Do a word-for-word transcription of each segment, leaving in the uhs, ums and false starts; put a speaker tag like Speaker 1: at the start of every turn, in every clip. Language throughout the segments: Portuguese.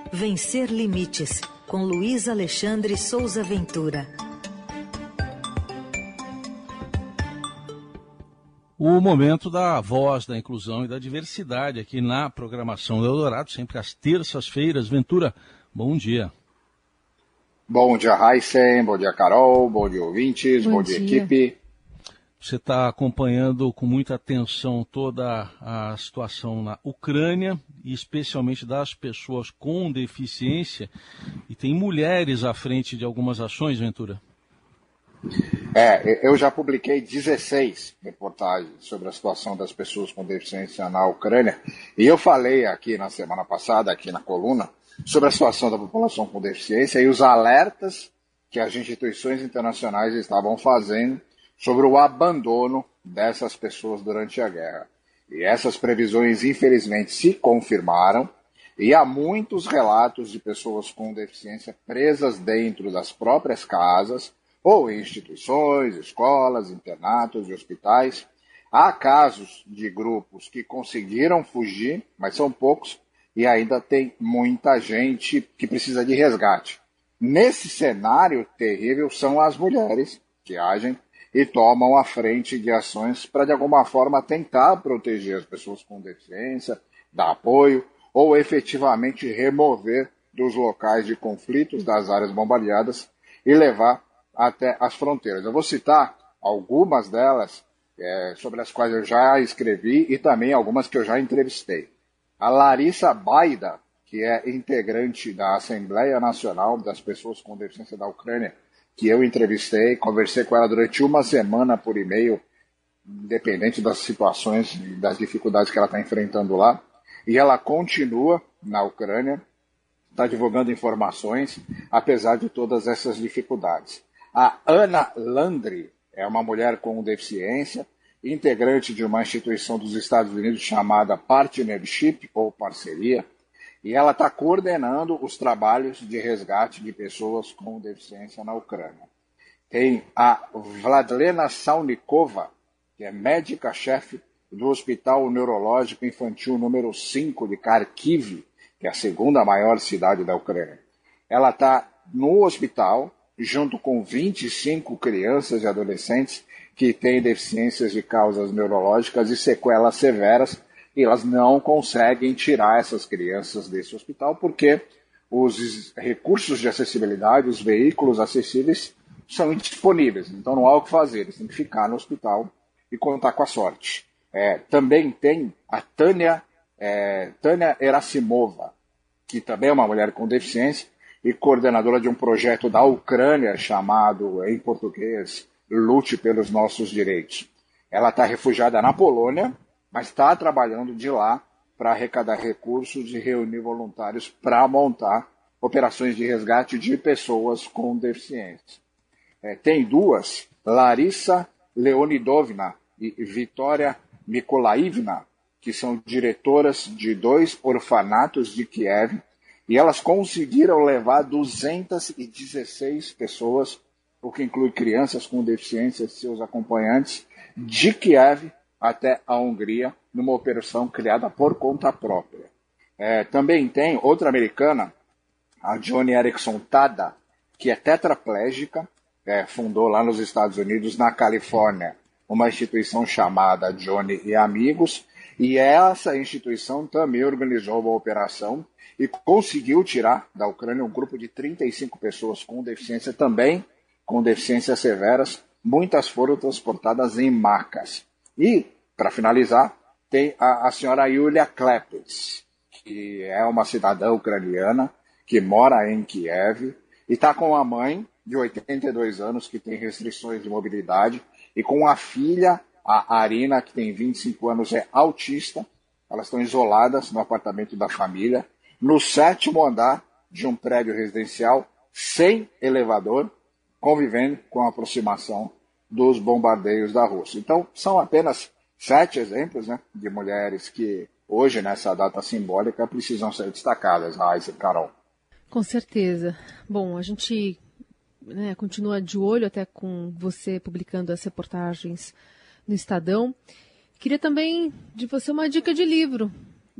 Speaker 1: Vencer Limites, com Luiz Alexandre Souza Ventura.
Speaker 2: O momento da voz, da inclusão e da diversidade aqui na programação do Eldorado, sempre às terças-feiras. Ventura, bom dia.
Speaker 3: Bom dia, Heisen, bom dia, Carol, bom dia, ouvintes, bom, bom dia, dia, equipe.
Speaker 2: Você está acompanhando com muita atenção toda a situação na Ucrânia, e especialmente das pessoas com deficiência, e tem mulheres à frente de algumas ações, Ventura?
Speaker 3: É, eu já publiquei dezesseis reportagens sobre a situação das pessoas com deficiência na Ucrânia, e eu falei aqui na semana passada, aqui na coluna, sobre a situação da população com deficiência e os alertas que as instituições internacionais estavam fazendo sobre o abandono dessas pessoas durante a guerra. E essas previsões, infelizmente, se confirmaram, e há muitos relatos de pessoas com deficiência presas dentro das próprias casas, ou em instituições, escolas, internatos e hospitais. Há casos de grupos que conseguiram fugir, mas são poucos, e ainda tem muita gente que precisa de resgate. Nesse cenário terrível, são as mulheres que agem e tomam a frente de ações para, de alguma forma, tentar proteger as pessoas com deficiência, dar apoio, ou efetivamente remover dos locais de conflitos, das áreas bombardeadas, e levar até as fronteiras. Eu vou citar algumas delas, é, sobre as quais eu já escrevi, e também algumas que eu já entrevistei. A Larissa Baida, que é integrante da Assembleia Nacional das Pessoas com Deficiência da Ucrânia, que eu entrevistei, conversei com ela durante uma semana por e-mail, independente das situações e das dificuldades que ela está enfrentando lá. E ela continua na Ucrânia, está divulgando informações, apesar de todas essas dificuldades. A Ana Landry é uma mulher com deficiência, integrante de uma instituição dos Estados Unidos chamada Partnership, ou Parceria, e ela está coordenando os trabalhos de resgate de pessoas com deficiência na Ucrânia. Tem a Vladlena Salnikova, que é médica-chefe do Hospital Neurológico Infantil número cinco de Kharkiv, que é a segunda maior cidade da Ucrânia. Ela está no hospital, junto com vinte e cinco crianças e adolescentes que têm deficiências de causas neurológicas e sequelas severas, e elas não conseguem tirar essas crianças desse hospital porque os recursos de acessibilidade, os veículos acessíveis, são indisponíveis. Então não há o que fazer, eles têm que ficar no hospital e contar com a sorte. É, também tem a Tânia, é, Tânia Erasimova, que também é uma mulher com deficiência e coordenadora de um projeto da Ucrânia chamado, em português, Lute pelos Nossos Direitos. Ela está refugiada na Polônia, mas está trabalhando de lá para arrecadar recursos e reunir voluntários para montar operações de resgate de pessoas com deficiência. É, tem duas, Larissa Leonidovna e Vitória Nikolaivna, que são diretoras de dois orfanatos de Kiev, e elas conseguiram levar duzentas e dezesseis pessoas, o que inclui crianças com deficiência e seus acompanhantes, de Kiev até a Hungria, numa operação criada por conta própria. É, também tem outra americana, a Joni Eareckson Tada, que é tetraplégica, é, fundou lá nos Estados Unidos, na Califórnia, uma instituição chamada Joni e Amigos, e essa instituição também organizou uma operação e conseguiu tirar da Ucrânia um grupo de trinta e cinco pessoas com deficiência, também com deficiências severas. Muitas foram transportadas em macas. E, para finalizar, tem a, a senhora Yulia Klepets, que é uma cidadã ucraniana que mora em Kiev e está com a mãe de oitenta e dois anos que tem restrições de mobilidade e com a filha, a Arina, que tem vinte e cinco anos, é autista. Elas estão isoladas no apartamento da família, no sétimo andar de um prédio residencial, sem elevador, convivendo com a aproximação dos bombardeios da Rússia. Então, são apenas sete exemplos, né, de mulheres que hoje, nessa data simbólica, precisam ser destacadas, Raíssa e Carol.
Speaker 4: Com certeza. Bom, a gente, né, continua de olho até com você publicando as reportagens no Estadão. Queria também de você uma dica de livro.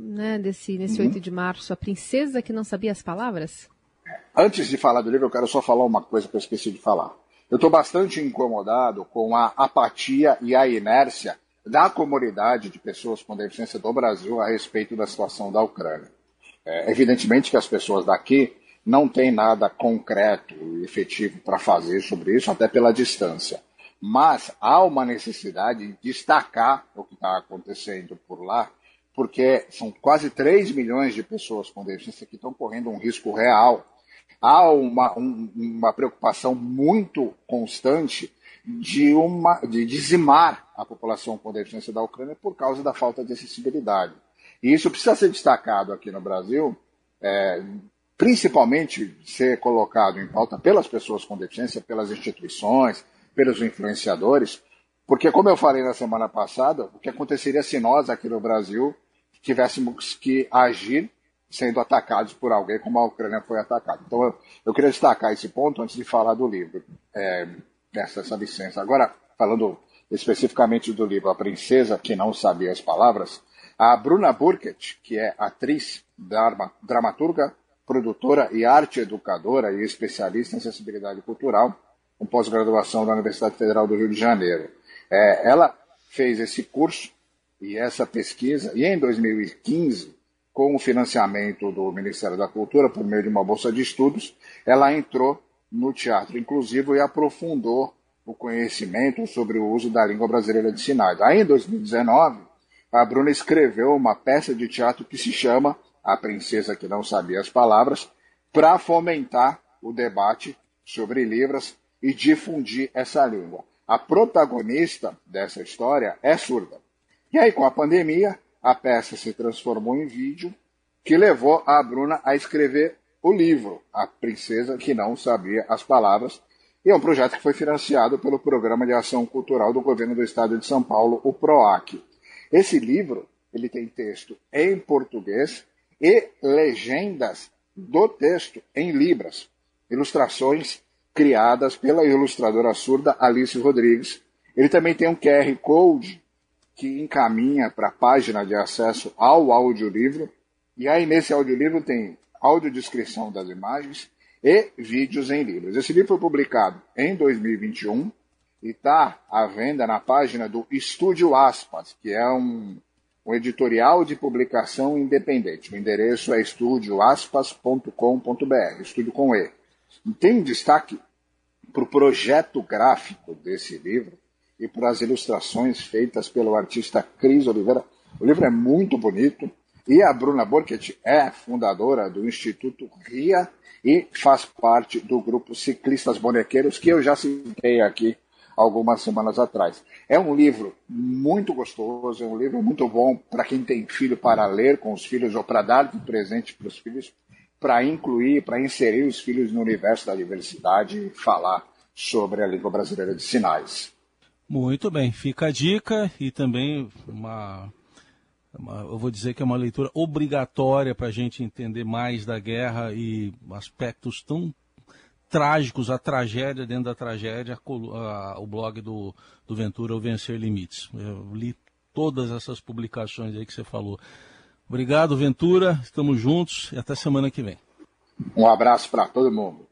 Speaker 4: né, desse, nesse uhum. oito de março, A Princesa que Não Sabia as Palavras?
Speaker 3: Antes de falar do livro, eu quero só falar uma coisa que eu esqueci de falar. Eu estou bastante incomodado com a apatia e a inércia da comunidade de pessoas com deficiência do Brasil a respeito da situação da Ucrânia. É, evidentemente que as pessoas daqui não têm nada concreto e efetivo para fazer sobre isso, até pela distância. Mas há uma necessidade de destacar o que está acontecendo por lá, porque são quase três milhões de pessoas com deficiência que estão correndo um risco real. Há uma, um, uma preocupação muito constante de, uma, de dizimar a população com deficiência da Ucrânia por causa da falta de acessibilidade. E isso precisa ser destacado aqui no Brasil, é, principalmente ser colocado em pauta pelas pessoas com deficiência, pelas instituições, pelos influenciadores, porque, como eu falei na semana passada, o que aconteceria se nós aqui no Brasil tivéssemos que agir sendo atacados por alguém como a Ucrânia foi atacada. Então, eu, eu queria destacar esse ponto antes de falar do livro. É, essa, essa licença. Agora, falando especificamente do livro A Princesa que Não Sabia as Palavras, a Bruna Burkett, que é atriz, drama, dramaturga, produtora e arte educadora e especialista em acessibilidade cultural, com pós-graduação da Universidade Federal do Rio de Janeiro. É, ela fez esse curso e essa pesquisa, e em dois mil e quinze, com o financiamento do Ministério da Cultura, por meio de uma bolsa de estudos, ela entrou no teatro inclusivo e aprofundou o conhecimento sobre o uso da língua brasileira de sinais. Aí, em dois mil e dezenove, a Bruna escreveu uma peça de teatro que se chama A Princesa que Não Sabia as Palavras, para fomentar o debate sobre Libras e difundir essa língua. A protagonista dessa história é surda. E aí, com a pandemia, a peça se transformou em vídeo, que levou a Bruna a escrever o livro A Princesa que Não Sabia as Palavras, e é um projeto que foi financiado pelo Programa de Ação Cultural do Governo do Estado de São Paulo, o PROAC. Esse livro ele tem texto em português e legendas do texto em Libras, ilustrações criadas pela ilustradora surda Alice Rodrigues. Ele também tem um Q R Code que encaminha para a página de acesso ao audiolivro, e aí nesse audiolivro tem audiodescrição das imagens e vídeos em Libras. Esse livro foi publicado em dois mil e vinte e um e está à venda na página do Estúdio Aspas, que é um, um editorial de publicação independente. O endereço é estúdio aspas ponto com ponto b r, estúdio com E. E tem destaque para o projeto gráfico desse livro e para as ilustrações feitas pelo artista Cris Oliveira. O livro é muito bonito e a Bruna Burkett é fundadora do Instituto R I A e faz parte do grupo Ciclistas Bonequeiros, que eu já citei aqui algumas semanas atrás. É um livro muito gostoso, é um livro muito bom para quem tem filho, para ler com os filhos ou para dar de presente para os filhos, para incluir, para inserir os filhos no universo da diversidade e falar sobre a língua brasileira de sinais.
Speaker 2: Muito bem, fica a dica e também uma, uma, eu vou dizer que é uma leitura obrigatória para a gente entender mais da guerra e aspectos tão trágicos, a tragédia dentro da tragédia, a, a, o blog do, do Ventura, O Vencer Limites. Eu li todas essas publicações aí que você falou. Obrigado, Ventura, estamos juntos e até semana que vem.
Speaker 3: Um abraço para todo mundo.